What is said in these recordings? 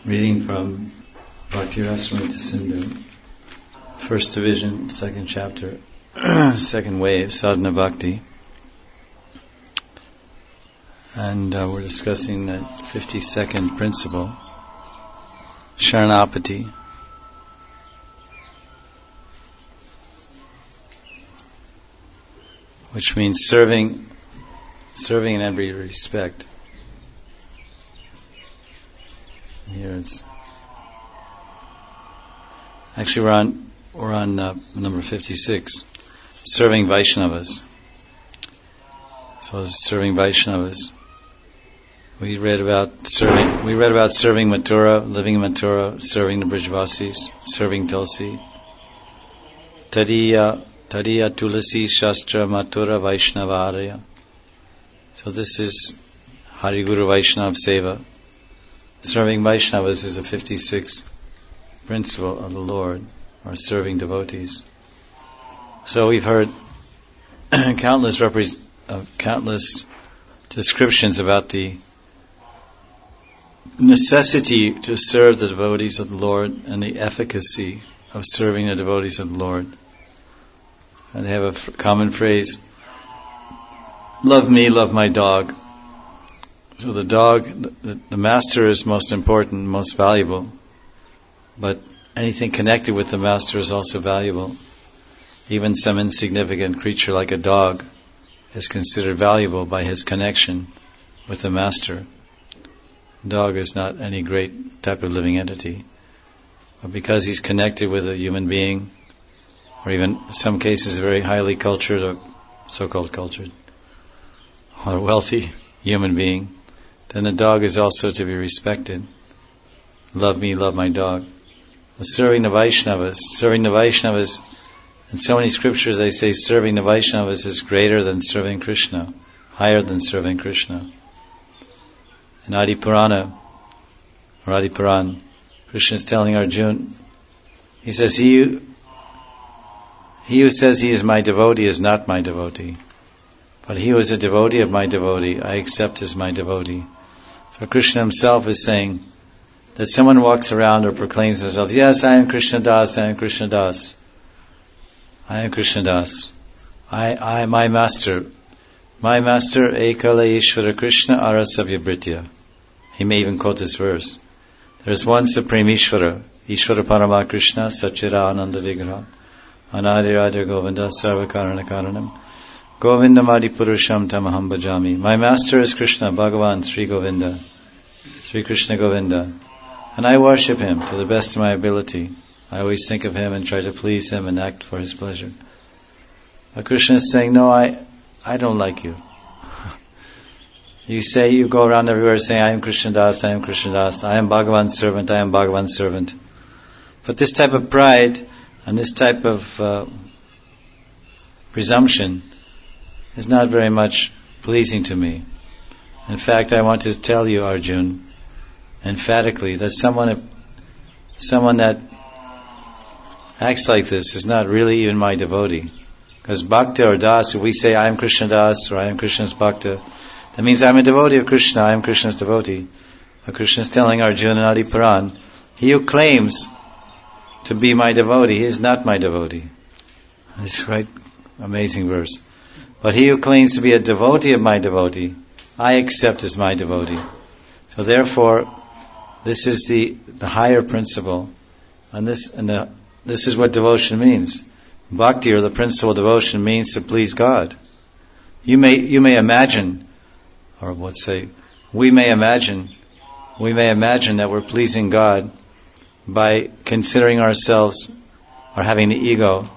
Reading from Bhakti Rasamrita Sindhu, First Division, Second Chapter, Second Wave, Sadhana Bhakti. And we're discussing that 52nd principle, Sharanapati. Which means serving in every respect. Here it's actually we're on number 56, serving Vaishnavas. So serving Vaishnavas. We read about serving Mathura, living in Mathura, serving the Brijvasis, serving Tulsi. Tadiya Tulasi Shastra Mathura Vaishnavaraya. So this is Hari Guru Vaishnav Seva. Serving Vaishnavas is a 56th principle of the Lord, or serving devotees. So we've heard countless descriptions about the necessity to serve the devotees of the Lord and the efficacy of serving the devotees of the Lord. And they have a common phrase, love me, love my dog. So the dog, the master is most important, most valuable, but anything connected with the master is also valuable. Even some insignificant creature like a dog is considered valuable by his connection with the master. Dog is not any great type of living entity, but because he's connected with a human being, or even in some cases a very highly cultured or so-called cultured or wealthy human being, then the dog is also to be respected. Love me, love my dog. Serving the Vaishnavas, in so many scriptures they say serving the Vaishnavas is greater than serving Krishna, higher than serving Krishna. In Adi Puran, Krishna is telling Arjuna, he says, he who says he is my devotee is not my devotee. But he who is a devotee of my devotee, I accept as my devotee. So Krishna himself is saying that someone walks around or proclaims himself, yes, I am Krishna Das, I am Krishna Das. I am Krishna Das. I am my master, Ekala Ishvara Krishna Arasavya Britya. He may even quote this verse. There is one supreme Ishvara Parama Krishna, Sachira Ananda Vigraha, Anadirada Govinda, Sarvakarana Karanam, Govindamadi Purusham Tamaham Bhajami. My master is Krishna, Bhagavan, Sri Govinda, Sri Krishna Govinda. And I worship him to the best of my ability. I always think of him and try to please him and act for his pleasure. But Krishna is saying, no, I don't like you. You go around everywhere saying, I am Krishna Das, I am Krishna Das, I am Bhagavan's servant, I am Bhagavan's servant. But this type of pride and this type of presumption is not very much pleasing to me. In fact, I want to tell you, Arjuna, emphatically, that someone that acts like this is not really even my devotee. Because Bhakta or Das, if we say I am Krishna Das or I am Krishna's Bhakta, that means I'm a devotee of Krishna, I am Krishna's devotee. But Krishna is telling Arjuna in Adi Puran, he who claims to be my devotee is not my devotee. It's quite amazing verse. But he who claims to be a devotee of my devotee, I accept as my devotee. So therefore, this is the higher principle, and this is what devotion means. Bhakti, or the principle of devotion, means to please God. You may imagine, or let's say, we may imagine that we're pleasing God by considering ourselves, or having the ego,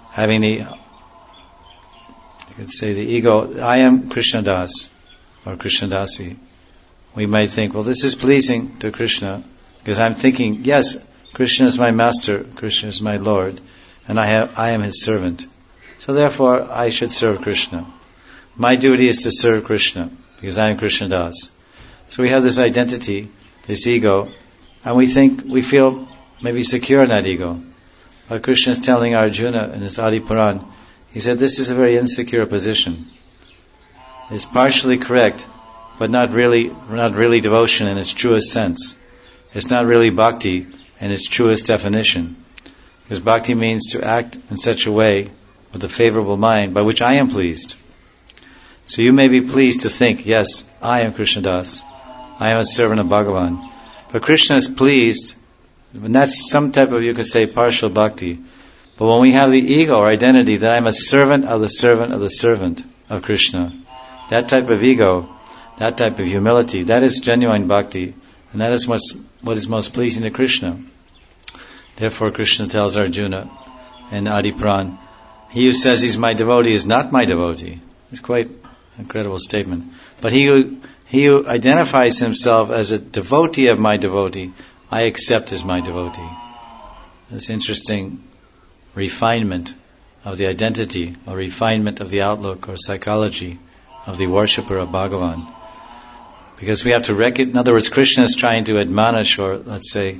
you could say the ego, I am Krishna Das, or Krishna Dasi. We might think, well, this is pleasing to Krishna, because I'm thinking, yes, Krishna is my master, Krishna is my Lord, and I am his servant. So therefore, I should serve Krishna. My duty is to serve Krishna, because I am Krishna Das. So we have this identity, this ego, and we feel maybe secure in that ego. But Krishna is telling Arjuna in his Adi Puran, he said, this is a very insecure position. It's partially correct, but not really devotion in its truest sense. it's not really bhakti in its truest definition. Because bhakti means to act in such a way with a favorable mind by which I am pleased. So you may be pleased to think, yes, I am Krishnadas. I am a servant of Bhagavan. But Krishna is pleased, and that's some type of, you could say, partial bhakti. But when we have the ego or identity that I'm a servant of the servant of the servant of Krishna, that type of ego, that type of humility, that is genuine bhakti, and that is what is most pleasing to Krishna. Therefore Krishna tells Arjuna in Adi Pran, he who says he's my devotee is not my devotee. It's quite an incredible statement. But he who identifies himself as a devotee of my devotee, I accept as my devotee. This interesting refinement of the identity, or refinement of the outlook or psychology of the worshipper of Bhagavan. Because we have to recognize, in other words, Krishna is trying to admonish, or let's say,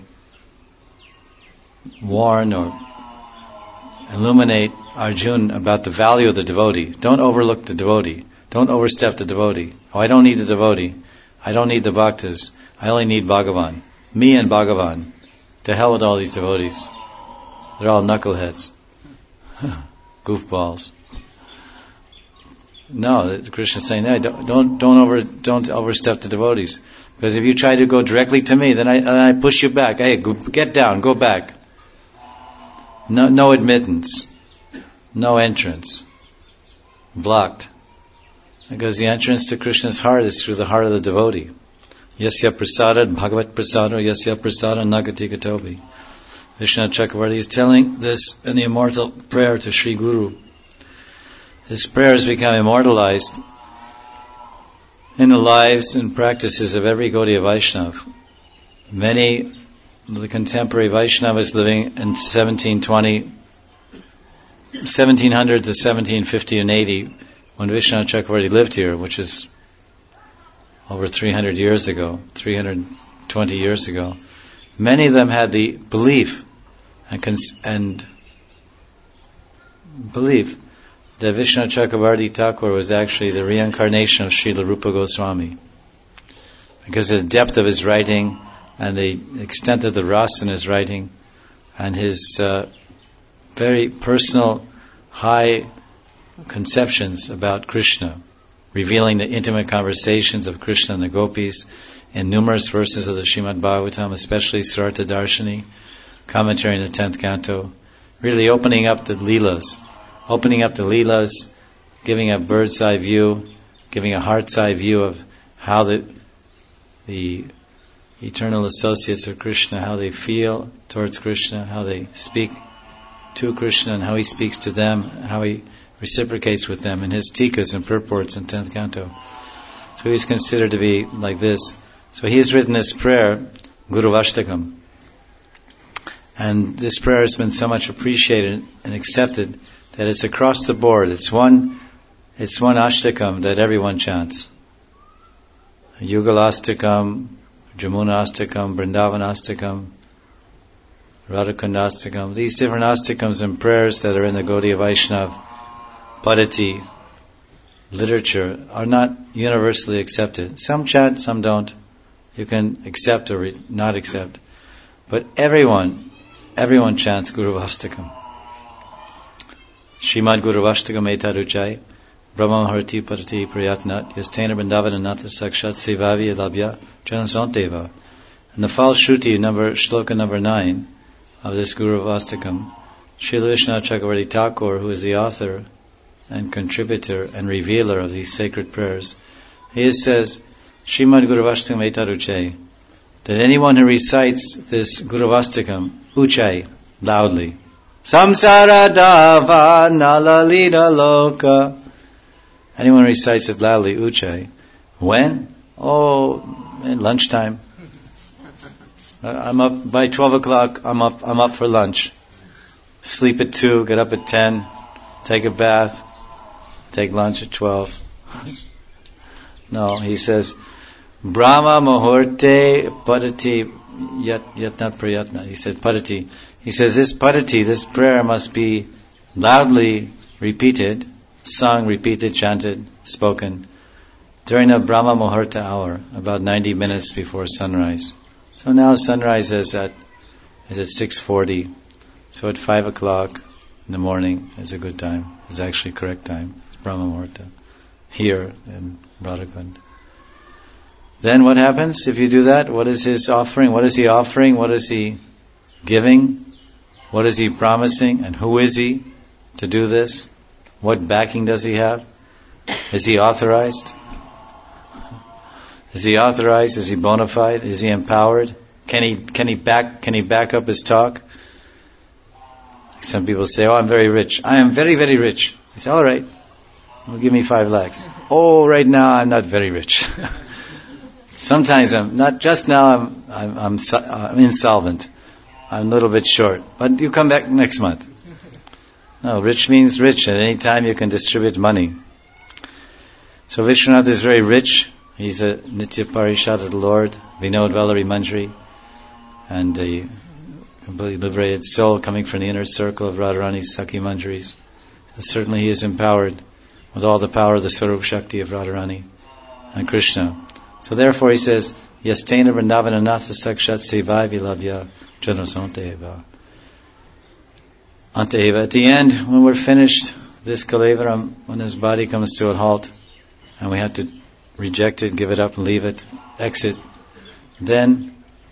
warn or illuminate Arjuna about the value of the devotee. Don't overlook the devotee. Don't overstep the devotee. Oh, I don't need the devotee. I don't need the bhaktas. I only need Bhagavan. Me and Bhagavan. To hell with all these devotees. They're all knuckleheads. Goofballs. No, Krishna is saying, no, don't overstep the devotees. Because if you try to go directly to me, then I push you back. Hey, get down, go back. No admittance. No entrance. Blocked. Because the entrance to Krishna's heart is through the heart of the devotee. Yasya prasada bhagavat prasada yasya prasada nagati gatobi. Vishnu Chakravarti is telling this in the immortal prayer to Sri Guru. This prayer has become immortalized in the lives and practices of every Gaudiya Vaishnava. Many of the contemporary Vaishnavas living in 1700 to 1750 and 80, when Vishnu Chakravarti lived here, which is over 300 years ago, 320 years ago, many of them had the belief and belief that Vishnu Chakravarti Thakur was actually the reincarnation of Srila Rupa Goswami. Because of the depth of his writing and the extent of the rasa in his writing and his very personal, high conceptions about Krishna, revealing the intimate conversations of Krishna and the gopis in numerous verses of the Srimad Bhagavatam, especially Sarartha Darshini, commentary in the 10th canto, really opening up the Leelas, giving a bird's eye view, giving a heart's eye view of how the eternal associates of Krishna, how they feel towards Krishna, how they speak to Krishna, and how he speaks to them, how he reciprocates with them in his tikas and purports in 10th canto. So he's considered to be like this. So he has written this prayer, Guru Ashtakam. And this prayer has been so much appreciated and accepted that it's across the board. It's one Ashtakam that everyone chants. Yugalastakam, Jamuna Astakam, Vrindavan Astakam, Radhakunda Astakam. These different Astakams and prayers that are in the Gaudiya Vaishnava Padati literature are not universally accepted. Some chant, some don't. You can accept or not accept. But everyone chants Guru Vastakam. Srimad Guru Vastakam etaruchai Brahma Harati Parati Prayatnat Yastena Vrindavananath Sakshat Sevavi Labhya Janasanteva. And the false Shruti, shloka number 9 of this Guru Vastakam, Srila Vishnu Chakravarti Thakur, who is the author and contributor and revealer of these sacred prayers, he says, Srimad Guru Vastakam etaruchai, that anyone who recites this Guru Vastakam, uchai, loudly, Samsara Dava Nalalita Loka, anyone who recites it loudly, uchai, when? Oh, at lunchtime. I'm up by 12 o'clock. I'm up for lunch. Sleep at 2, get up at 10, take a bath, take lunch at 12. No, he says, Brahma Muhurte Padati Yatna Prayatna. He said Padati. He says this Padati, this prayer must be loudly repeated, sung, repeated, chanted, spoken during the Brahma Muhurta hour, about 90 minutes before sunrise. So now sunrise is at 6:40. So at 5 o'clock in the morning is a good time. It's actually correct time. It's Brahma Muhurta here in Radhakund. Then what happens if you do that? What is his offering? What is he offering? What is he giving? What is he promising? And who is he to do this? What backing does he have? Is he authorized? Is he authorized? Is he bona fide? Is he empowered? Can he back up his talk? Some people say, "Oh, I'm very rich. I am very, very rich." I say, "All right, well, give me 5 lakhs." "Oh, right now I'm not very rich." Sometimes I'm not. Just now I'm insolvent. I'm a little bit short, but you come back next month. No, rich means rich. At any time you can distribute money. So Vishwanath is very rich. He's a Nitya Parishad of the Lord, Vinod Vallari Manjari, and a completely liberated soul coming from the inner circle of Radharani's Sakhi Manjaris. So certainly he is empowered with all the power of the Swarup Shakti of Radharani and Krishna. So therefore he says, Yastena Vrindavana Natha Sakshat Sevai Vilavya Janasanteva. Anteva. At the end, when we're finished, this Kalevaram, when this body comes to a halt, and we have to reject it, give it up and leave it, exit, then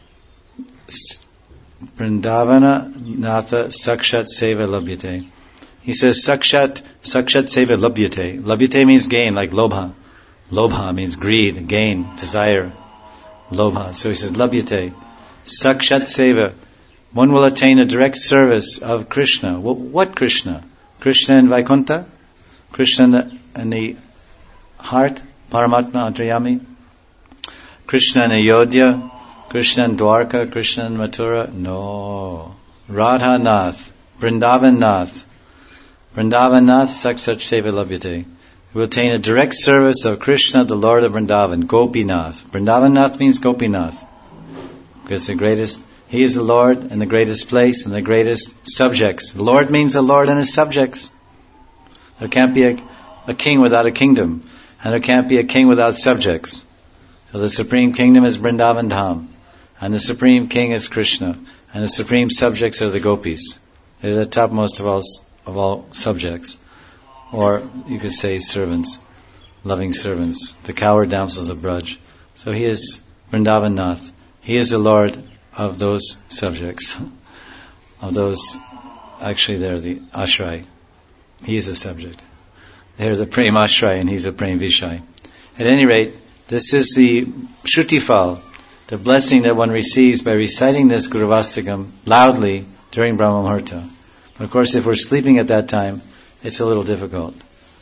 Vrindavana Natha Sakshat Seva Labhyate. He says Sakshat Seva Labhyate. Labhyate means gain, like Lobha. Lobha means greed, gain, desire. Lobha. So he says Labhyate. Sakshat Seva. One will attain a direct service of Krishna. What Krishna? Krishna in Vaikuntha? Krishna in the heart? Paramatma Antaryami? Krishna in Ayodhya? Krishna in Dwarka? Krishna in Mathura? No. Radha Nath. Vrindavan Nath. Vrindavan Nath Sakshat Seva Labhyate. He will attain a direct service of Krishna, the Lord of Vrindavan. Gopinath. Vrindavan Nath means Gopinath. Because the greatest... He is the Lord in the greatest place and the greatest subjects. The Lord means the Lord and His subjects. There can't be a king without a kingdom. And there can't be a king without subjects. So the supreme kingdom is Vrindavan Dham. And the supreme king is Krishna. And the supreme subjects are the gopis. They're the topmost of all subjects. Or you could say servants. Loving servants. The cowherd damsels of Braj. So He is Vrindavan Nath. He is the Lord of those subjects, of those, actually they're the ashray. He is a subject. They're the prem ashray and he's a prem vishay. At any rate, this is the shrutifal, the blessing that one receives by reciting this Guruvastakam loudly during Brahma Muhurta. But of course, if we're sleeping at that time, it's a little difficult.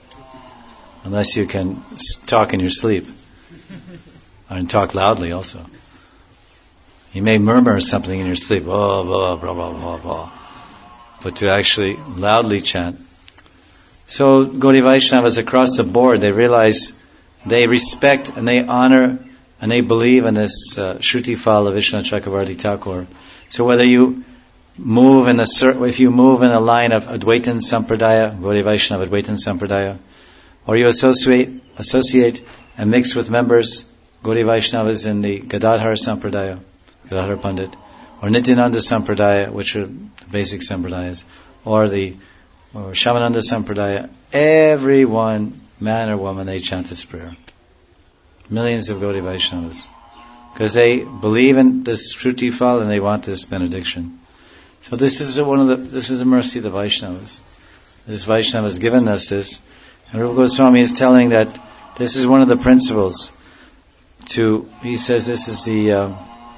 Unless you can talk in your sleep. And talk loudly also. You may murmur something in your sleep, blah, blah, blah, blah, blah, blah. But to actually loudly chant. So Gaudiya Vaishnavas across the board, they realize, they respect and they honor and they believe in this Shrutifal of Vishwanath Chakravarti Thakur. So whether you move if you move in a line of Advaitin Sampradaya, Gaudiya Vaishnava Advaitin Sampradaya, or you associate and mix with members, Gaudiya Vaishnavas in the Gadadhar Sampradaya, Gadadhar Pandit, or Nityananda Sampradaya, which are the basic Sampradayas, or Shamananda Sampradaya, everyone, man or woman, they chant this prayer. Millions of Gaudiya Vaishnavas. Because they believe in this Shrutifal and they want this benediction. So this is the mercy of the Vaishnavas. This Vaishnava has given us this. And Rupa Goswami is telling that this is one of the principles he says this is the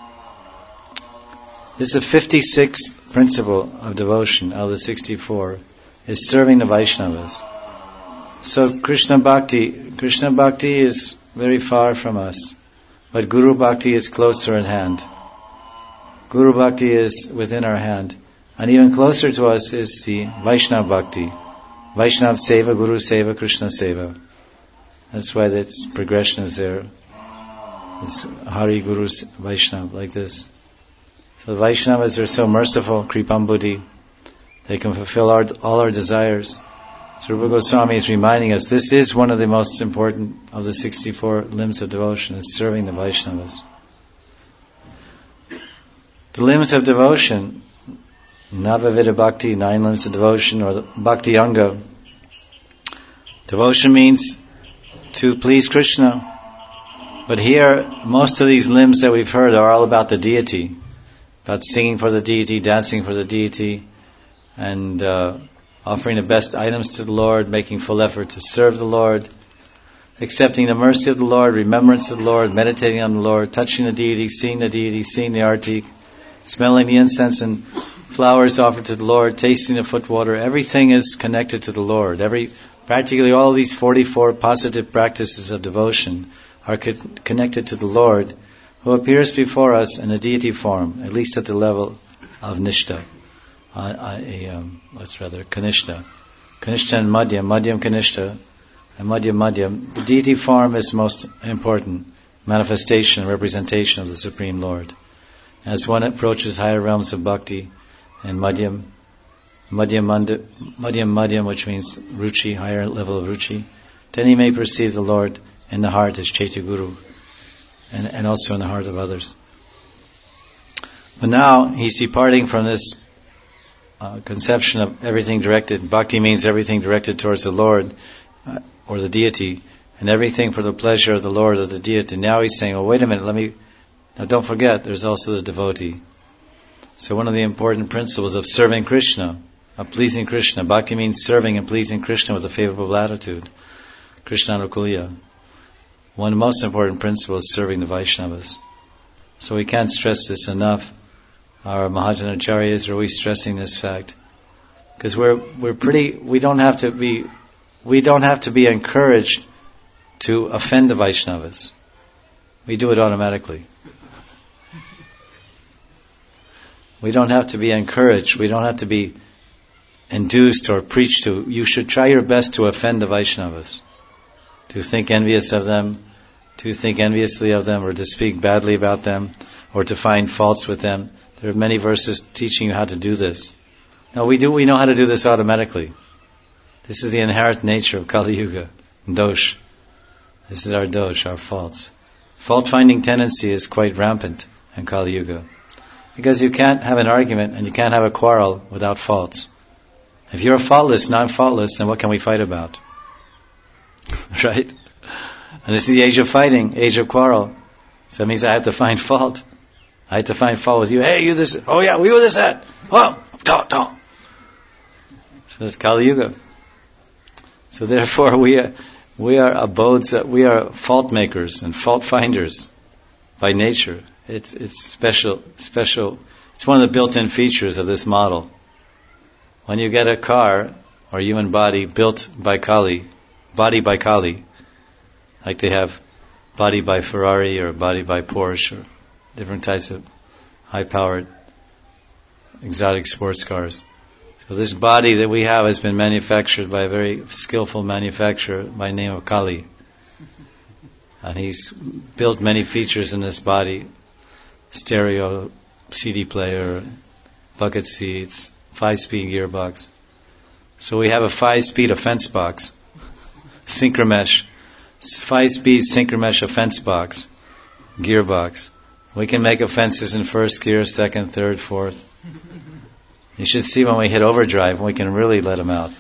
56th principle of devotion out of the 64, is serving the Vaishnavas. So Krishna Bhakti is very far from us, but Guru Bhakti is closer at hand. Guru Bhakti is within our hand, and even closer to us is the Vaishnava Bhakti. Vaishnava Seva, Guru Seva, Krishna Seva. That's why that progression is there. It's Hari, Guru, Vaishnava, like this. So the Vaishnavas are so merciful, Kripam Buddhi. They can fulfill all our desires. So Rupa Goswami is reminding us, this is one of the most important of the 64 limbs of devotion, is serving the Vaishnavas. The limbs of devotion, Navavida Bhakti, 9 limbs of devotion, or the Bhakti Anga. Devotion means to please Krishna. But here, most of these limbs that we've heard are all about the deity. About singing for the deity, dancing for the deity, and offering the best items to the Lord, making full effort to serve the Lord, accepting the mercy of the Lord, remembrance of the Lord, meditating on the Lord, touching the deity, seeing the arti, smelling the incense and flowers offered to the Lord, tasting the foot water. Everything is connected to the Lord. Practically all these 44 positive practices of devotion are connected to the Lord, who appears before us in a deity form, at least at the level of Nishta. Kanishta. Kanishta and Madhyam Kanishta, and Madhyam. The deity form is most important manifestation, representation of the Supreme Lord. As one approaches higher realms of bhakti, and Madhyam, which means Ruchi, higher level of Ruchi, then he may perceive the Lord in the heart as Chaitya Guru, and also in the heart of others. But now he's departing from this conception of everything directed. Bhakti means everything directed towards the Lord or the deity, and everything for the pleasure of the Lord or the deity. Now he's saying, oh, wait a minute, now don't forget, there's also the devotee. So one of the important principles of serving Krishna, of pleasing Krishna, Bhakti means serving and pleasing Krishna with a favorable attitude. Krishna Anukuliya. One of the most important principles is serving the Vaishnavas. So we can't stress this enough. Our Mahajanacharyas are always stressing this fact, because we don't have to be encouraged to offend the Vaishnavas. We do it automatically. We don't have to be encouraged. We don't have to be induced or preached to. You should try your best to offend the Vaishnavas, to think enviously of them, or to speak badly about them, or to find faults with them. There are many verses teaching you how to do this. Now we know how to do this automatically. This is the inherent nature of Kali Yuga, dosh. This is our dosh, our faults. Fault-finding tendency is quite rampant in Kali Yuga, because you can't have an argument and you can't have a quarrel without faults. If you're faultless, non-faultless, then what can we fight about? Right? And this is the age of fighting, age of quarrel. So that means I have to find fault. I have to find fault with you. Hey, you this. Oh yeah, we were this, that. Oh, don't. So it's Kali Yuga. So therefore we are abodes, we are fault makers and fault finders by nature. It's special. It's one of the built-in features of this model. When you get a car or human body built by Kali, body by Kali, like they have body by Ferrari or body by Porsche or different types of high-powered exotic sports cars. So this body that we have has been manufactured by a very skillful manufacturer by the name of Kali. And he's built many features in this body: stereo, CD player, bucket seats, 5-speed gearbox. So we have a 5-speed offense box, Synchromesh, 5-speed Synchromesh offense box, gearbox. We can make offenses in first gear, second, third, fourth. You should see when we hit overdrive, we can really let them out.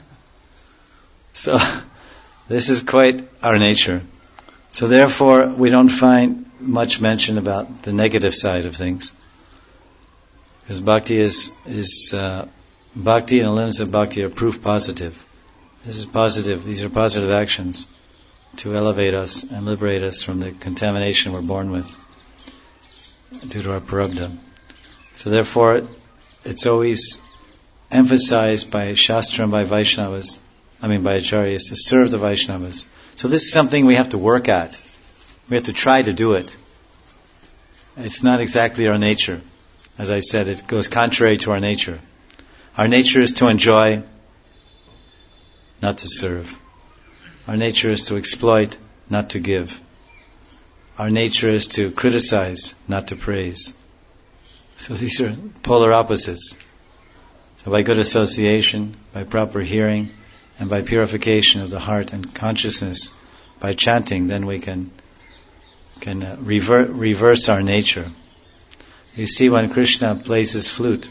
So this is quite our nature. So therefore, we don't find much mention about the negative side of things, because bhakti is bhakti and the limbs of bhakti are proof positive. This is positive. These are positive actions to elevate us and liberate us from the contamination we're born with due to our prarabdha. So therefore, it's always emphasized by Shastra and by Vaishnavas, by Acharyas, to serve the Vaishnavas. So this is something we have to work at. We have to try to do it. It's not exactly our nature. As I said, it goes contrary to our nature. Our nature is to enjoy, not to serve. Our nature is to exploit, not to give. Our nature is to criticize, not to praise. So these are polar opposites. So by good association, by proper hearing, and by purification of the heart and consciousness, by chanting, then we can reverse our nature. You see, when Krishna plays his flute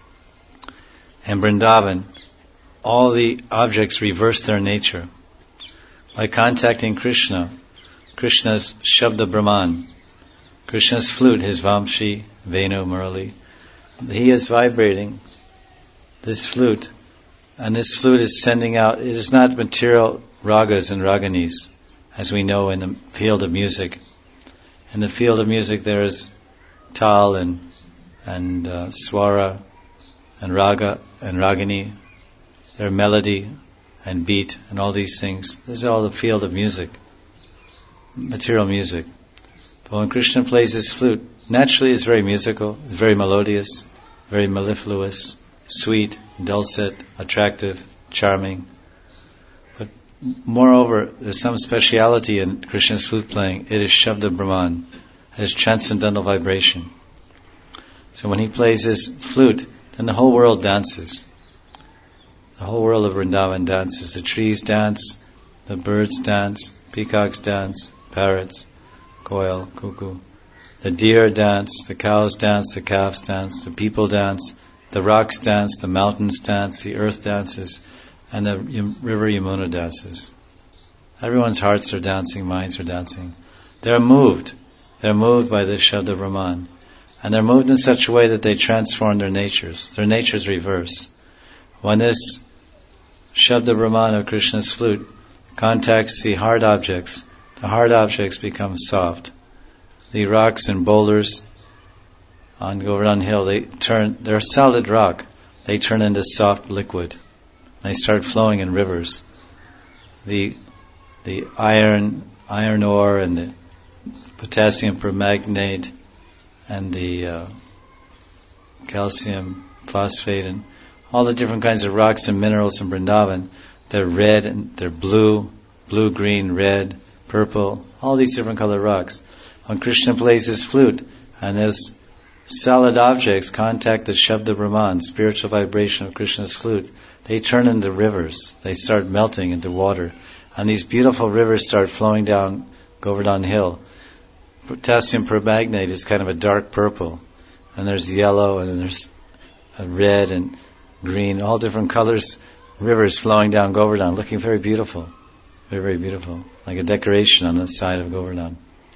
in Vrindavan, all the objects reverse their nature. By contacting Krishna, Krishna's Shabda Brahman, Krishna's flute, his Vamshi, Venu, Murali, he is vibrating this flute, and this flute is sending out, it is not material ragas and raganis, as we know in the field of music. In the field of music there is tal and swara and raga and ragini. There are melody and beat and all these things. This is all the field of music, material music. But when Krishna plays his flute, naturally it's very musical, it's very melodious, very mellifluous, sweet, dulcet, attractive, charming. But moreover, there's some speciality in Krishna's flute playing. It is Shabda Brahman. It is transcendental vibration. So when he plays his flute, then the whole world dances. The whole world of Vrindavan dances. The trees dance, the birds dance, peacocks dance, parrots, koil, cuckoo. The deer dance, the cows dance, the calves dance, the people dance, the rocks dance, the mountains dance, the earth dances, and the river Yamuna dances. Everyone's hearts are dancing, minds are dancing. They're moved. They're moved by this Shabda Brahman. And they're moved in such a way that they transform their natures. Their natures reverse. When this Shabda Brahman of Krishna's flute contacts the hard objects become soft. The rocks and boulders on Govardhan Hill, they're solid rock. They turn into soft liquid. They start flowing in rivers. The iron ore and the potassium permanganate and the calcium phosphate and all the different kinds of rocks and minerals in Vrindavan, they're red and they're blue, green, red, purple, all these different colored rocks. When Krishna plays his flute and those solid objects contact the Shabda Brahman, spiritual vibration of Krishna's flute, they turn into rivers. They start melting into water. And these beautiful rivers start flowing down Govardhan Hill. Potassium permanganate is kind of a dark purple. And there's yellow and then there's a red and green, all different colors, rivers flowing down Govardhan, looking very beautiful. Very, very beautiful. Like a decoration on the side of Govardhan.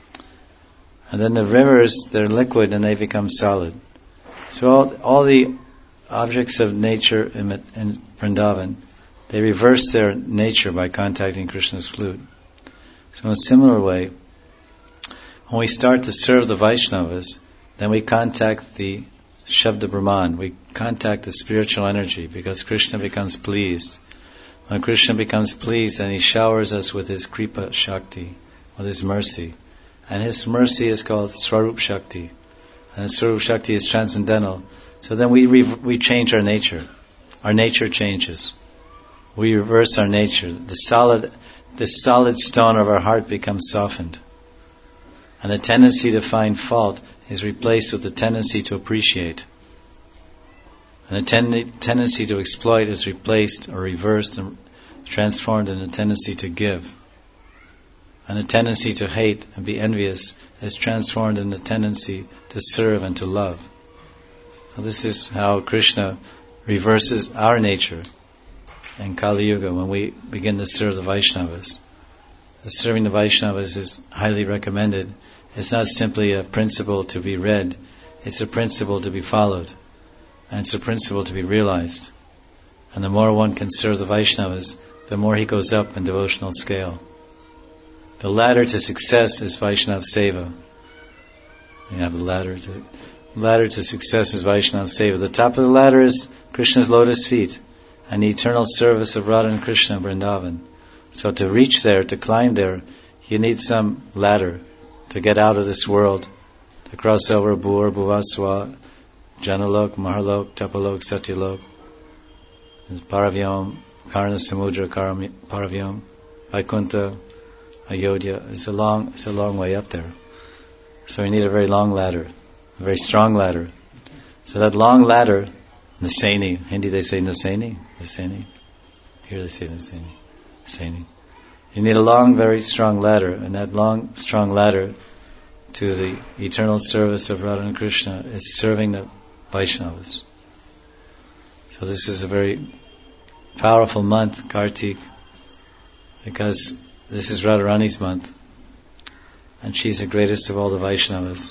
And then the rivers, they're liquid and they become solid. So all the objects of nature in Vrindavan, they reverse their nature by contacting Krishna's flute. So in a similar way, when we start to serve the Vaishnavas, then we contact the Shabda Brahman, we contact the spiritual energy because Krishna becomes pleased. When Krishna becomes pleased, then he showers us with his Kripa Shakti, with his mercy. And his mercy is called Swarup Shakti. And Swarup Shakti is transcendental. So then we change our nature. Our nature changes. We reverse our nature. The solid stone of our heart becomes softened. And the tendency to find fault is replaced with the tendency to appreciate. And the tendency to exploit is replaced or reversed and transformed in a tendency to give. And a tendency to hate and be envious is transformed in a tendency to serve and to love. So this is how Krishna reverses our nature in Kali Yuga when we begin to serve the Vaishnavas. Serving the Vaishnavas is highly recommended. It's not simply a principle to be read, it's a principle to be followed. And it's a principle to be realized. And the more one can serve the Vaishnavas, the more he goes up in devotional scale. The ladder to success is Vaishnav Seva. You have the ladder to success is Vaishnav Seva. The top of the ladder is Krishna's lotus feet and the eternal service of Radha and Krishna Vrindavan. So to reach there, to climb there, you need some ladder to get out of this world, to cross over Bhur, Bhuvaswa, Janalok, Mahalok, Tapalok, Satyalok, Paravyam, Karna Samudra, Paravyam, Vaikuntha, Ayodhya. It's a long way up there. So we need a very long ladder, a very strong ladder. So that long ladder, Naseni, Hindi they say Naseni, here they say Naseni. You need a long, very strong ladder, and that long, strong ladder to the eternal service of Radha and Krishna is serving the Vaishnavas. So this is a very powerful month, Kartik, because this is Radharani's month, and she's the greatest of all the Vaishnavas.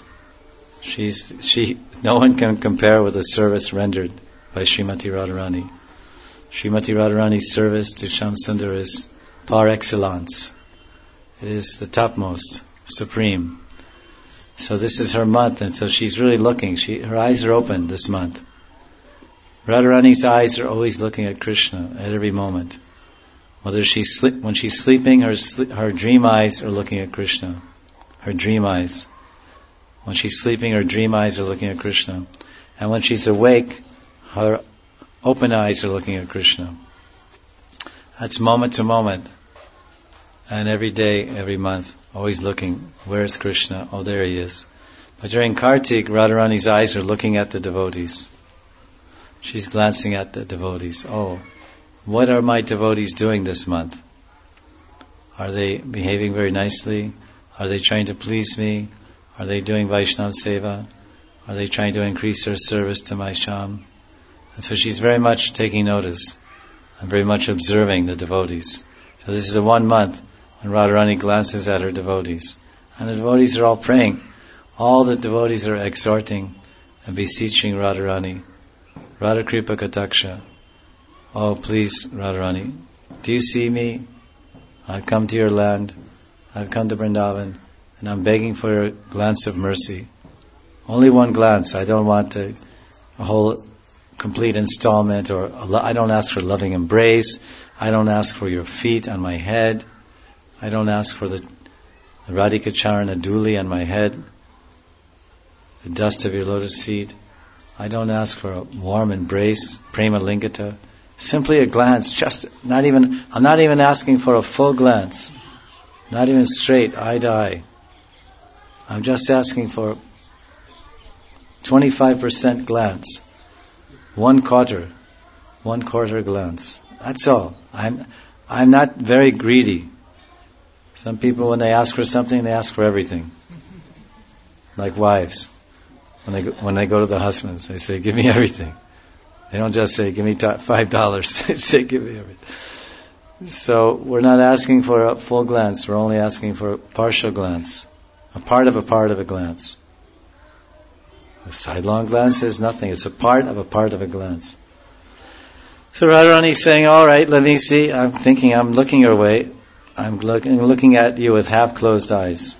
No one can compare with the service rendered by Srimati Radharani. Srimati Radharani's service to Shamsundar is par excellence. It is the topmost, supreme. So this is her month, and so she's really looking. Her eyes are open this month. Radharani's eyes are always looking at Krishna at every moment. Whether when she's sleeping, her dream eyes are looking at Krishna. Her dream eyes. When she's sleeping, her dream eyes are looking at Krishna. And when she's awake, her open eyes are looking at Krishna. That's moment to moment. And every day, every month, always looking, where is Krishna? Oh, there he is. But during Kartik, Radharani's eyes are looking at the devotees. She's glancing at the devotees. Oh, what are my devotees doing this month? Are they behaving very nicely? Are they trying to please me? Are they doing Vaishnava Seva? Are they trying to increase their service to my Sham? And so she's very much taking notice and very much observing the devotees. So this is the 1 month when Radharani glances at her devotees. And the devotees are all praying. All the devotees are exhorting and beseeching Radharani. Radha Kripa Kataksha. Oh, please, Radharani, do you see me? I've come to your land. I've come to Vrindavan. And I'm begging for a glance of mercy. Only one glance. I don't want a whole complete installment, or I don't ask for loving embrace. I don't ask for your feet on my head. I don't ask for the Radhika Charana Dhuli on my head, the dust of your lotus feet. I don't ask for a warm embrace, prema lingata. Simply a glance, I'm not even asking for a full glance. Not even straight, eye to eye. I'm just asking for 25% glance. One quarter glance. That's all. I'm not very greedy. Some people, when they ask for something, they ask for everything. Like wives. When they go to the husbands, they say, give me everything. They don't just say, give me $5. They say, give me everything. So we're not asking for a full glance. We're only asking for a partial glance. A part of a glance. A sidelong glance is nothing. It's a part of a glance. So Radharani is saying, all right, let me see. I'm looking your way. I'm looking at you with half-closed eyes.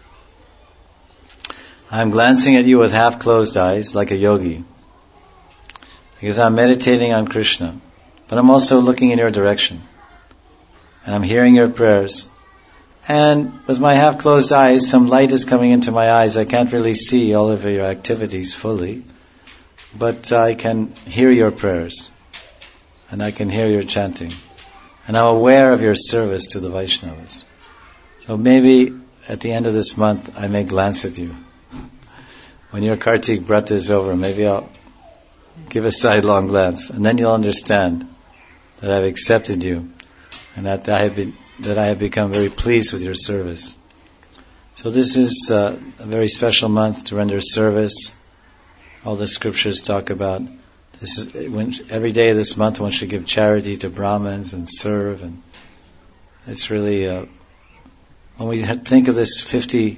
I'm glancing at you with half-closed eyes like a yogi. Because I'm meditating on Krishna. But I'm also looking in your direction. And I'm hearing your prayers. And with my half-closed eyes, some light is coming into my eyes. I can't really see all of your activities fully. But I can hear your prayers. And I can hear your chanting. And I'm aware of your service to the Vaishnavas. So maybe at the end of this month, I may glance at you. When your Kartik Vrata is over, maybe I'll give a sidelong glance. And then you'll understand that I've accepted you. And that I have become very pleased with your service. So this is a very special month to render service. All the scriptures talk about this is every day of this month one should give charity to Brahmins and serve, and it's really when we think of this 56th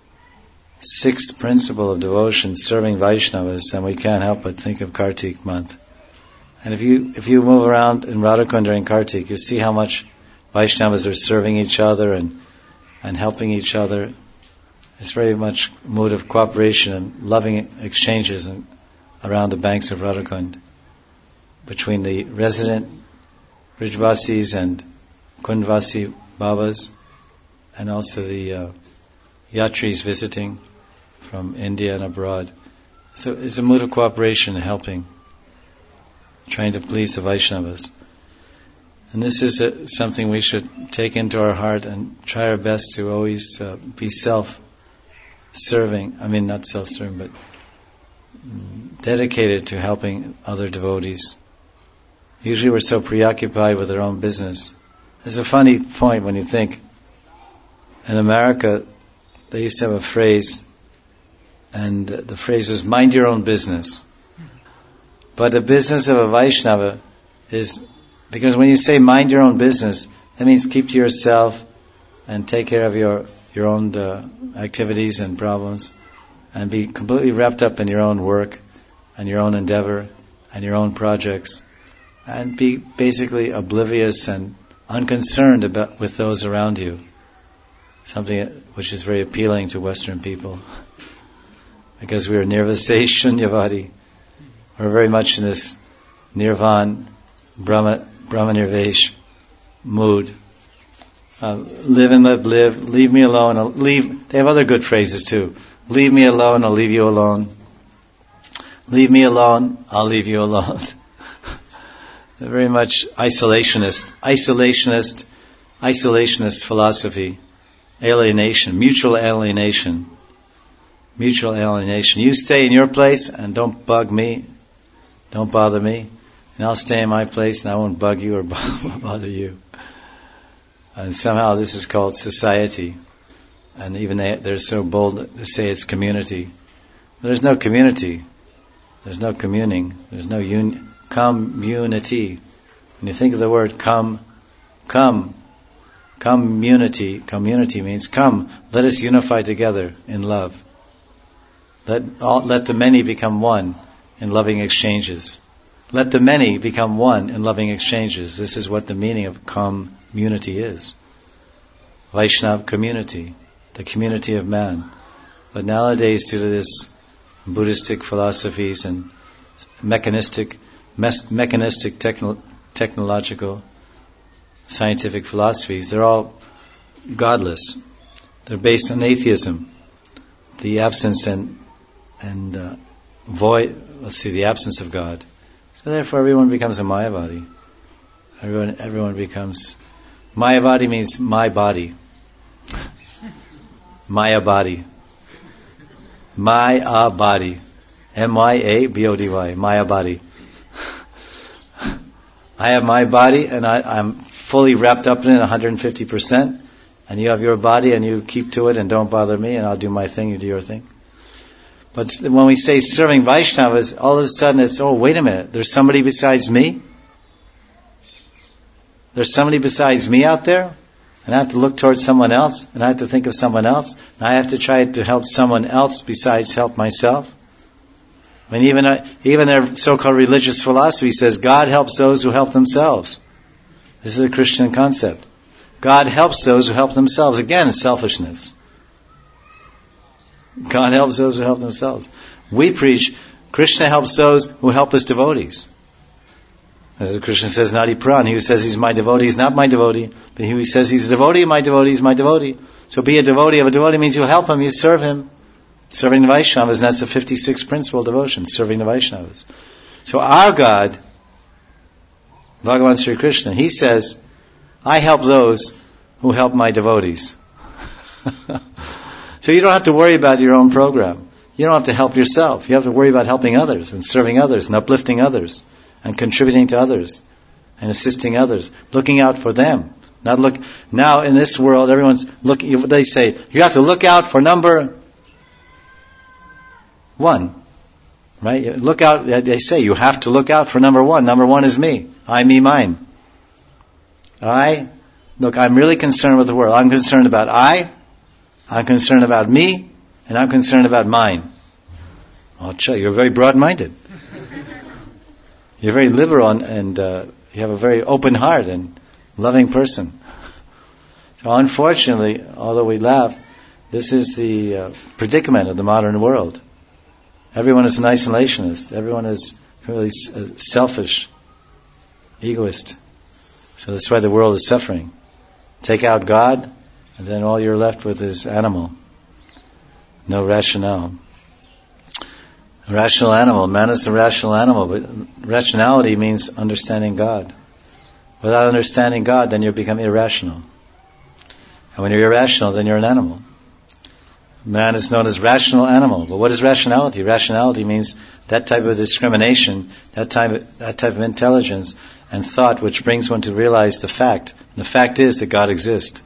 principle of devotion, serving Vaishnavas, then we can't help but think of Kartik month. And if you move around in Radhakund during Kartik, you see how much Vaishnavas are serving each other and helping each other. It's very much a mood of cooperation and loving exchanges around the banks of Radhakund between the resident Brijvasis and Kundvasi Babas, and also the Yatris visiting from India and abroad. So it's a mood of cooperation and helping, trying to please the Vaishnavas. And this is something we should take into our heart and try our best to always be self-serving. I mean, not self-serving, but dedicated to helping other devotees. Usually we're so preoccupied with our own business. There's a funny point when you think. In America, they used to have a phrase, And the phrase is, mind your own business. But the business of a Vaishnava is, because when you say mind your own business, that means keep to yourself and take care of your own activities and problems, and be completely wrapped up in your own work and your own endeavor and your own projects, and be basically oblivious and unconcerned with those around you. Something which is very appealing to Western people, because we are nirvase shunyavadi. We're very much in this nirvan, Brahma nirvesh mood. Live and let live. Leave me alone. They have other good phrases too. Leave me alone, I'll leave you alone. Leave me alone, I'll leave you alone. They're very much isolationist philosophy. Alienation, mutual alienation. You stay in your place and don't bug me, don't bother me, and I'll stay in my place and I won't bug you or bother you. And somehow this is called society. And even they're so bold to say it's community. There's no community. There's no communing. There's no community. When you think of the word community means come, let us unify together in love. Let the many become one in loving exchanges. Let the many become one in loving exchanges. This is what the meaning of community is. Vaishnava community, the community of man. But nowadays, due to this Buddhistic philosophies and mechanistic, technological, scientific philosophies, they're all godless. They're based on atheism, the absence and void. The absence of God. So therefore, everyone becomes a Mayavadi. Everyone becomes. Mayavadi means my body. Maya body. Maya body. M-Y-A-B-O-D-Y. Maya body. I have my body and I'm fully wrapped up in it 150%. And you have your body and you keep to it and don't bother me and I'll do my thing, you do your thing. But when we say serving Vaishnavas, all of a sudden it's, oh, wait a minute, there's somebody besides me? There's somebody besides me out there? And I have to look towards someone else, and I have to think of someone else, and I have to try to help someone else besides help myself? I mean, even their so-called religious philosophy says God helps those who help themselves. This is a Christian concept. God helps those who help themselves. Again, it's selfishness. God helps those who help themselves. We preach, Krishna helps those who help his devotees. As Krishna says, Nadi Puran, he who says he's my devotee is not my devotee, but he who says he's a devotee of my devotee is my devotee. So be a devotee of a devotee means you help him, you serve him. Serving the Vaishnavas, and that's the 56th principle of devotion, serving the Vaishnavas. So our God, Bhagavan Sri Krishna, he says, I help those who help my devotees. So you don't have to worry about your own program. You don't have to help yourself. You have to worry about helping others and serving others and uplifting others and contributing to others and assisting others, looking out for them. Now in this world, everyone's looking. They say you have to look out for number one, right? Look out. They say you have to look out for number one. Number one is me. I, me, mine. I'm really concerned with the world. I'm concerned about I'm concerned about me, and I'm concerned about mine. Oh, you're very broad-minded. You're very liberal and you have a very open heart and loving person. So unfortunately, although we laugh, this is the predicament of the modern world. Everyone is an isolationist. Everyone is really selfish, egoist. So that's why the world is suffering. Take out God, and then all you're left with is animal. No rationale. A rational animal. Man is a rational animal, but rationality means understanding God. Without understanding God, then you become irrational. And when you're irrational, then you're an animal. Man is known as rational animal. But what is rationality? Rationality means that type of discrimination, that type of intelligence and thought which brings one to realize the fact. The fact is that God exists.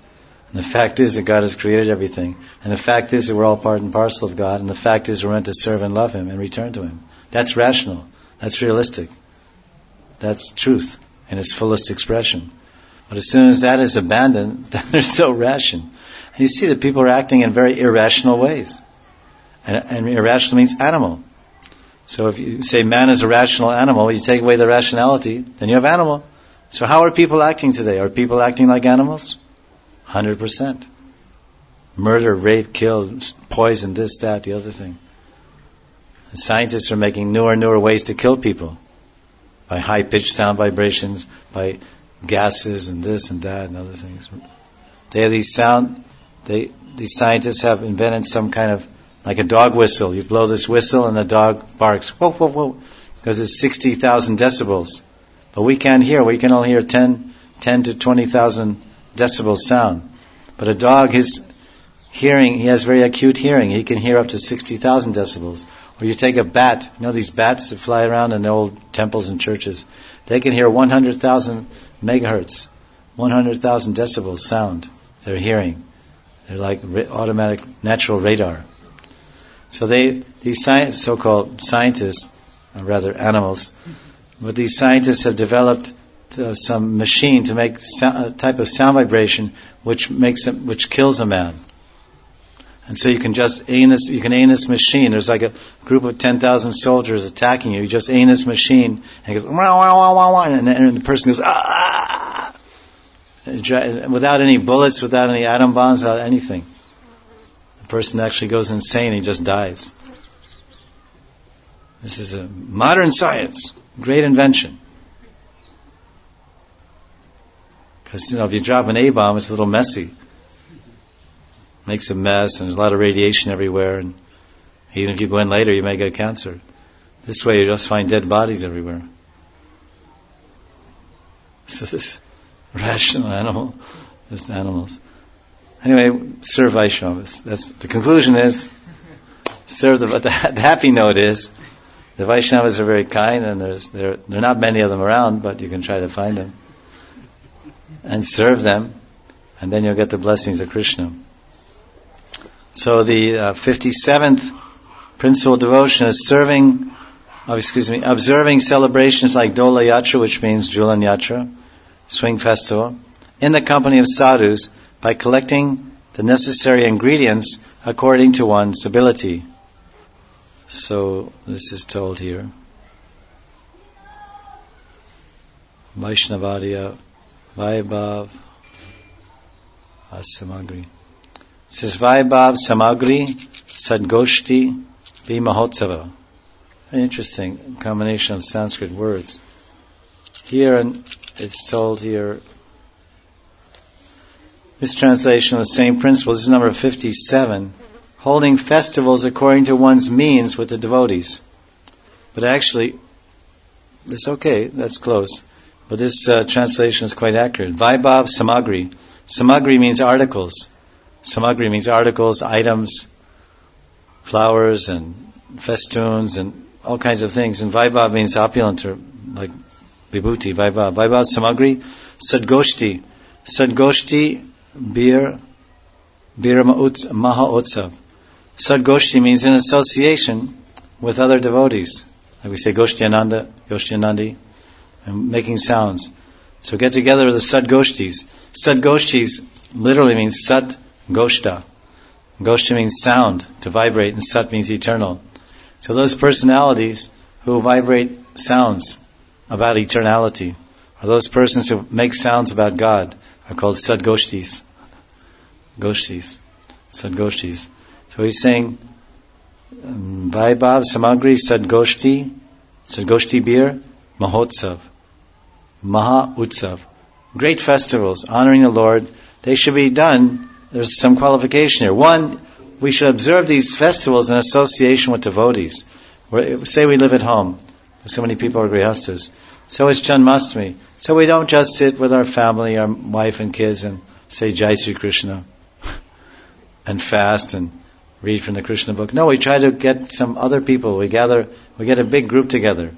And the fact is that God has created everything. And the fact is that we're all part and parcel of God. And the fact is we're meant to serve and love Him and return to Him. That's rational. That's realistic. That's truth in its fullest expression. But as soon as that is abandoned, then there's no ration. And you see that people are acting in very irrational ways. And irrational means animal. So if you say man is a rational animal, you take away the rationality, then you have animal. So how are people acting today? Are people acting like animals? 100%. Murder, rape, kill, poison, this, that, the other thing. And scientists are making newer and newer ways to kill people. By high-pitched sound vibrations, by gases and this and that and other things. They have these scientists have invented some kind of, like a dog whistle. You blow this whistle and the dog barks, whoa, whoa, whoa, because it's 60,000 decibels. But we can't hear. We can only hear 10 to 20,000 decibels sound. But a dog, his hearing, he has very acute hearing. He can hear up to 60,000 decibels. Or you take a bat, you know these bats that fly around in the old temples and churches, they can hear 100,000 megahertz, 100,000 decibels sound. They're hearing. They're like automatic natural radar. So these so-called scientists, or rather animals, but these scientists have developed some machine to make a type of sound vibration which kills a man. And so you can just aim this machine. There's like a group of 10,000 soldiers attacking you. You just aim this machine and it goes, wah, wah, wah, wah, wah, and the person goes, ah! Without any bullets, without any atom bombs, without anything. The person actually goes insane. He just dies. This is a modern science. Great invention. Because, if you drop an A-bomb, it's a little messy. Makes a mess, and there's a lot of radiation everywhere, and even if you go in later, you may get cancer. This way, you just find dead bodies everywhere. So this rational animal, this animals. Anyway, serve Vaishnavas. That's the conclusion is serve the happy note is the Vaishnavas are very kind, and there are not many of them around, but you can try to find them and serve them, and then you'll get the blessings of Krishna. So the 57th principal devotion is observing celebrations like Dola Yatra, which means Julan Yatra, swing festival, in the company of sadhus by collecting the necessary ingredients according to one's ability. So this is told here. Vaishnavadya Vaibhav Samagri. It says Vaibhav Samagri Sadgoshti Vimahotsava. Very interesting combination of Sanskrit words. Here it's told here, this translation of the same principle, this is number 57, holding festivals according to one's means with the devotees. But actually, it's okay, that's close. But this translation is quite accurate. Vaibhav Samagri. Samagri means articles. Samagri means articles, items, flowers and festoons and all kinds of things. And Vaibhav means opulent, or like vibhuti, Vaibhav. Vaibhav Samagri. Sadgoshti. Sadgoshti, beer Maha Utsav. Sadgoshti means in association with other devotees. Like we say Goshti and making sounds. So get together with the Sadgoshtis. Sadgoshtis literally means Sat Goshta. Goshta means sound, to vibrate, and Sat means eternal. So those personalities who vibrate sounds about eternality, or those persons who make sounds about God, are called Sadgoshtis. Goshtis. Sadgoshtis. So he's saying, Vaibhav Samagri Sadgoshti Bir Mahotsav. Maha Utsav. Great festivals, honoring the Lord. They should be done. There's some qualification here. One, we should observe these festivals in association with devotees. Say we live at home. So many people are grihastas. So it's Janmashtami. So we don't just sit with our family, our wife and kids, and say Jai Sri Krishna and fast and read from the Krishna book. No, we try to get some other people. We get a big group together.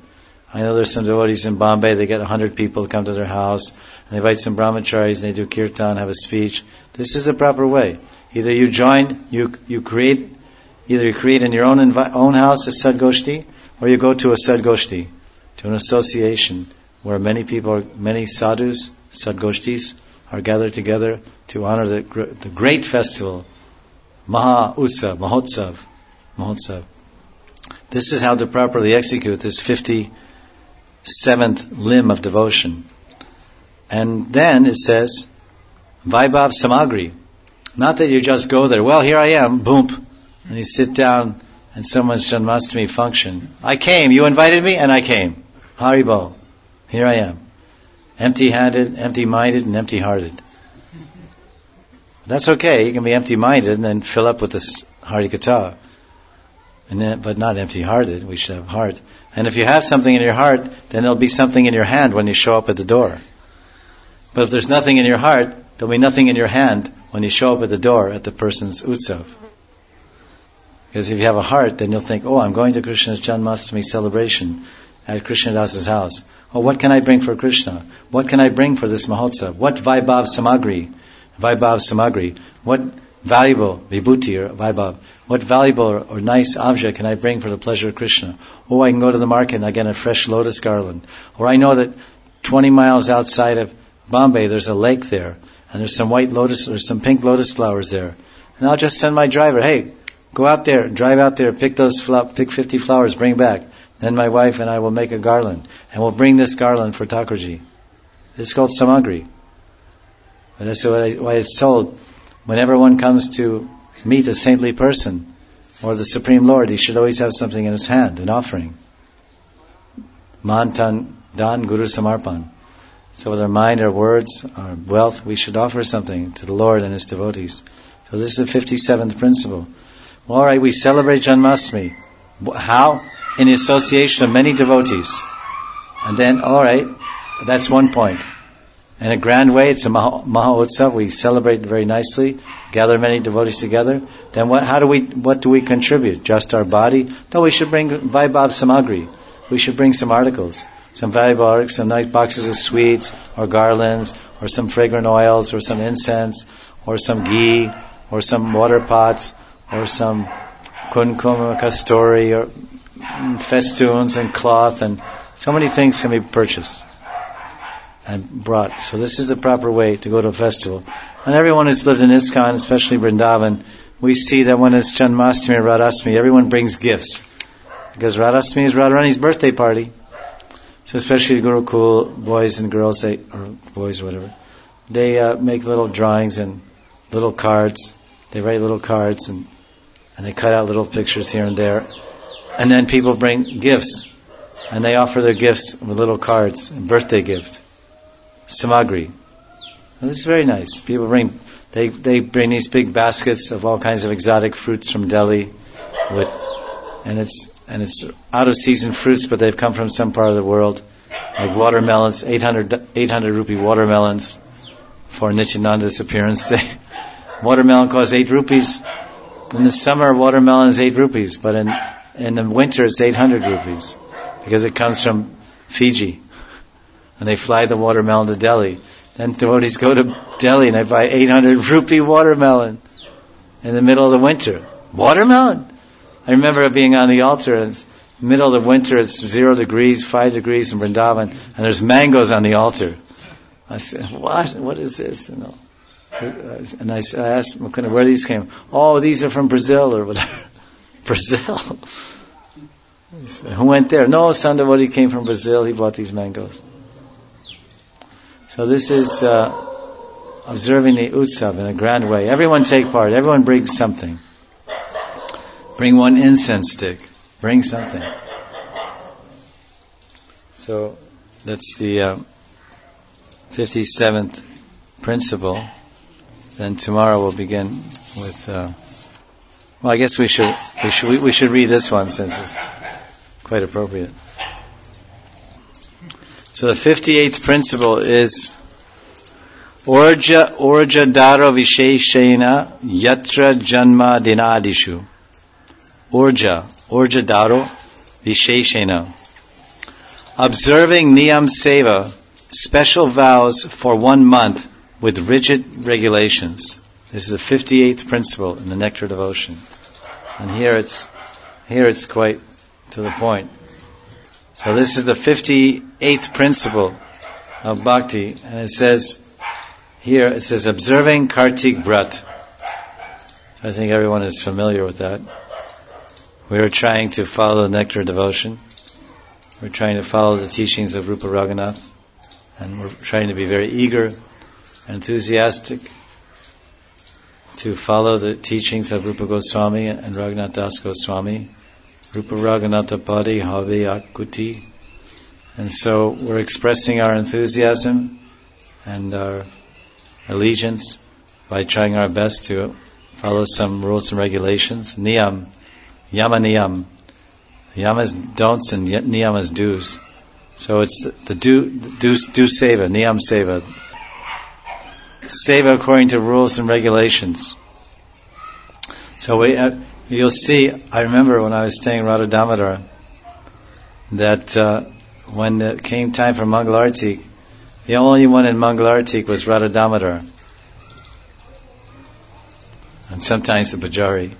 I know there's some devotees in Bombay, they get 100 people to come to their house, and they invite some brahmacharis, and they do kirtan, have a speech. This is the proper way. Either you join, you create in your own house a sadgoshti, or you go to a sadgoshti, to an association where many people, many sadhus, sadgoshtis, are gathered together to honor the great festival, Mahotsav. This is how to properly execute this 57th limb of devotion. And then it says, Vaibhav Samagri. Not that you just go there, well, here I am, boom, and you sit down and someone's Janmashtami function. I came, you invited me, and I came. Haribol, here I am. Empty-handed, empty-minded, and empty-hearted. That's okay, you can be empty-minded and then fill up with this Harikatha. But not empty-hearted, we should have heart. And if you have something in your heart, then there'll be something in your hand when you show up at the door. But if there's nothing in your heart, there'll be nothing in your hand when you show up at the door at the person's utsav. Because if you have a heart, then you'll think, I'm going to Krishna's Janmashtami celebration at Krishna Das's house. What can I bring for Krishna? What can I bring for this Mahotsav? What Vaibhav Samagri? What valuable vibhuti or Vaibhav? What valuable or nice object can I bring for the pleasure of Krishna? I can go to the market and I get a fresh lotus garland. Or I know that 20 miles outside of Bombay there's a lake there, and there's some white lotus or some pink lotus flowers there. And I'll just send my driver, hey, go out there, drive out there, pick 50 flowers, bring back. Then my wife and I will make a garland, and we'll bring this garland for Thakurji. It's called Samagri. And that's why it's told, whenever one comes to meet a saintly person, or the Supreme Lord, he should always have something in his hand, an offering. Man tan dan guru samarpan. So with our mind, our words, our wealth, we should offer something to the Lord and His devotees. So this is the 57th principle. Well, alright, we celebrate Janmashtami. How? In the association of many devotees. And then, alright, that's one point. In a grand way, it's a Mahotsav. We celebrate very nicely, gather many devotees together. Then what do we contribute? Just our body? No, we should bring Vaibhav Samagri. We should bring some articles. Some valuable articles, some nice boxes of sweets, or garlands, or some fragrant oils, or some incense, or some ghee, or some water pots, or some kunkuma kasturi, or festoons and cloth, and so many things can be purchased and brought. So this is the proper way to go to a festival. And everyone who's lived in ISKCON, especially Vrindavan, we see that when it's Janmashtami or Radhastami, everyone brings gifts. Because Radhastami is Radharani's birthday party. So especially Gurukul, boys and girls, or boys or whatever, they make little drawings and little cards. They write little cards and they cut out little pictures here and there. And then people bring gifts. And they offer their gifts with little cards, a birthday gift. Samagri. And this is very nice. People bring bring these big baskets of all kinds of exotic fruits from Delhi and it's out of season fruits, but they've come from some part of the world, like watermelons, 800 rupee watermelons for Nityananda's appearance day. Watermelon costs 8 rupees. In the summer, watermelon is 8 rupees, but in the winter it's 800 rupees because it comes from Fiji, and they fly the watermelon to Delhi. Then devotees go to Delhi and they buy 800 rupee watermelon in the middle of the winter. Watermelon. I remember being on the altar, and it's middle of the winter, it's 0 degrees, 5 degrees in Vrindavan, and there's mangoes on the altar. I said, what is this? And I asked Mukunda, where these came? These are from Brazil or whatever. Brazil? He said, who went there? No, Sandavati came from Brazil, he bought these mangoes. So this is observing the Utsav in a grand way. Everyone take part, everyone brings something. Bring one incense stick. Bring something. So that's the 57th principle. Then tomorrow we'll begin with. I guess we should read this one since it's quite appropriate. So the 58th principle is Orja daro visheshena yatra janma dinadishu. Orja daro visheshena. observing Niyam Seva, special vows for 1 month with rigid regulations. This is the 58th principle in the Nectar Devotion. And here it's quite to the point. So this is the 58th principle of Bhakti, and it says observing Kartik Brat. So I think everyone is familiar with that. We are trying to follow the Nectar Devotion. We're trying to follow the teachings of Rupa Raghunath, and we're trying to be very eager and enthusiastic to follow the teachings of Rupa Goswami and Raghunath Das Goswami. Rupa Raghunatha Padi Have Akuti. And so we're expressing our enthusiasm and our allegiance by trying our best to follow some rules and regulations. Niyam, Yama Niyam. Yama is don'ts and Niyam is do's. So it's the do seva, Niyam seva. Seva according to rules and regulations. So you'll see, I remember when I was staying in Radha Damodar, that when it came time for Mangalartik, the only one in Mangalartik was Radha Damodar. And sometimes the Bajari.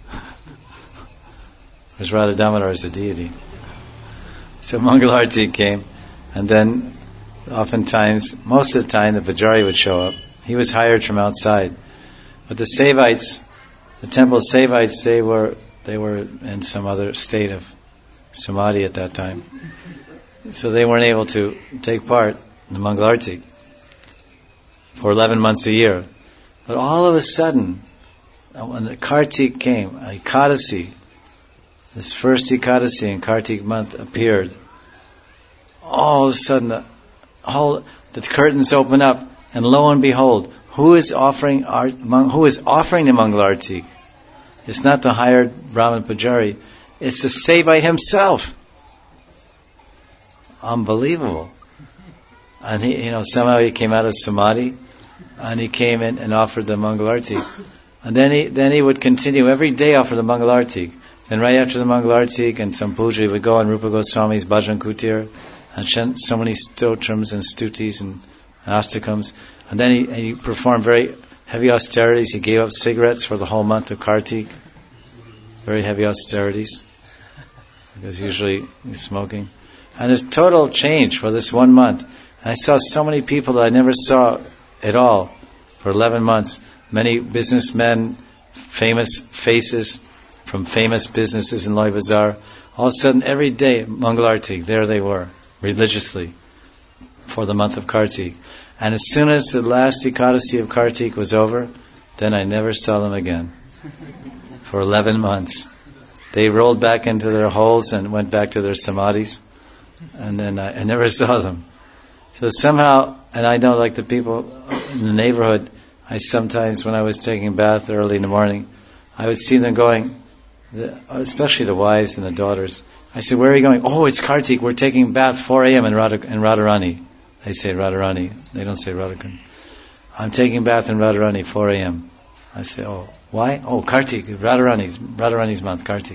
Because Radha Damodar is a deity. So Mangalartik came, and then oftentimes, most of the time, the Bajari would show up. He was hired from outside. But the Sevites, the temple Sevites, they were in some other state of samadhi at that time. So they weren't able to take part in the Mangalartik for 11 months a year. But all of a sudden, when the Kartik came, Ekadasi, this first Ekadasi in Kartik month appeared, all of a sudden the curtains open up, and lo and behold, who is offering the Mangalartik? It's not the hired Brahmin Pujari, it's the Sevite himself. Unbelievable. And he, somehow he came out of samadhi, and he came in and offered the Mangalartik. And then he would continue every day offer the Mangalartik. Then right after the Mangalartik and some puja, he would go on Rupa Goswami's Bhajan Kutir and chant so many stotrams and stutis and astakams. And then he performed very heavy austerities. He gave up cigarettes for the whole month of Kartik. Very heavy austerities, because usually he's smoking. And there's total change for this 1 month. And I saw so many people that I never saw at all for 11 months. Many businessmen, famous faces from famous businesses in Loi Bazaar. All of a sudden, every day, Mangalartik, there they were, religiously, for the month of Kartik. And as soon as the last Ekadasi of Kartik was over, then I never saw them again. For 11 months. They rolled back into their holes and went back to their samadhis. And then I never saw them. So somehow, and I know like the people in the neighborhood, I sometimes, when I was taking a bath early in the morning, I would see them going, especially the wives and the daughters. I said, where are you going? Oh, it's Kartik. We're taking a bath 4 a.m. in Radharani. They say Radharani. They don't say Radhakan. I'm taking a bath in Radharani 4 a.m. I say, oh, why? Oh, Kartik. Radharani's month, Kartik.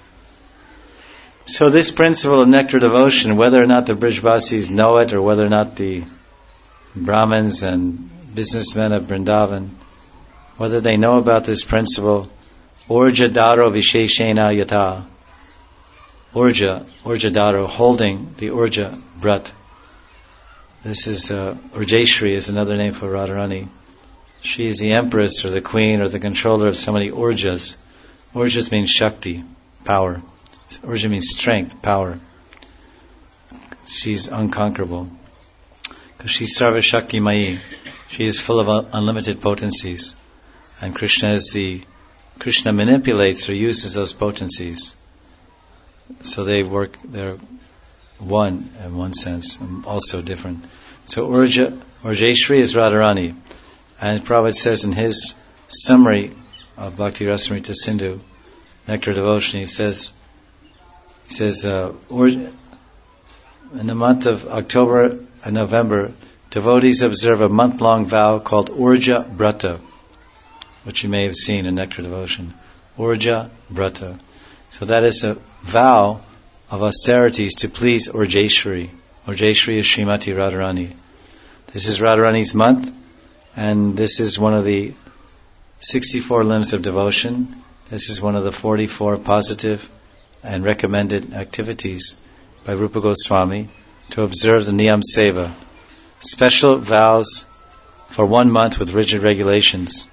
So this principle of nectar devotion, whether or not the Brijvasis know it, or whether or not the Brahmins and businessmen of Vrindavan, whether they know about this principle, Urja Daro Visheshena Yata, Urja Daro, holding the Urja Brat. This is Urjeshri is another name for Radharani. She is the empress or the queen or the controller of so many Urjas. Urjas means Shakti, power. Urja means strength, power. She's unconquerable. Because she's Sarva Shakti Mayi. She is full of unlimited potencies. And Krishna manipulates or uses those potencies. So they're one in one sense, and also different. So Urjeshri is Radharani. And Prabhupada says in his summary of Bhakti Rasamrita Sindhu, Nectar Devotion, he says, in the month of October and November, devotees observe a month-long vow called Urja Brata, which you may have seen in Nectar Devotion. Urja Brata. So that is a vow of austerities to please Urjeshwari. Urjeshwari is Srimati Radharani. This is Radharani's month, and this is one of the 64 limbs of devotion. This is one of the 44 positive and recommended activities by Rupa Goswami to observe the Niyam Seva. Special vows for 1 month with rigid regulations.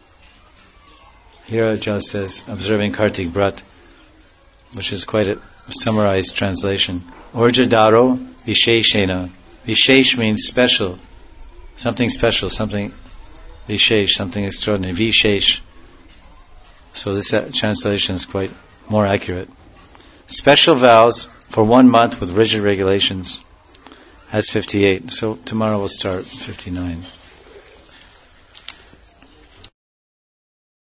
Here it just says, observing Kartik Brat, which is quite a summarized translation. Urja Daro Visheshena. Vishesh means special. Something special, something Vishesh, something extraordinary. Vishesh. So this translation is quite more accurate. Special vows for 1 month with rigid regulations. That's 58. So tomorrow we'll start 59.